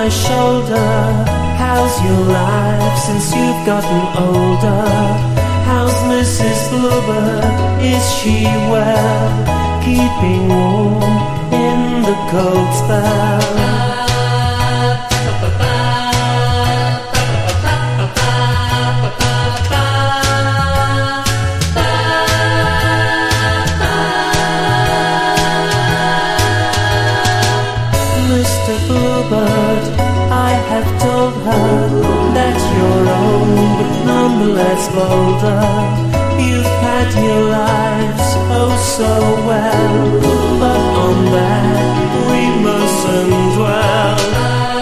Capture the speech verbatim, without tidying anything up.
my shoulder. How's your life since you've gotten older? How's Missus Bluebird? Is she well? Keeping warm in the cold spell. Mister Bluebird, I have told her that you're old but nonetheless bolder. You've had your lives oh so well.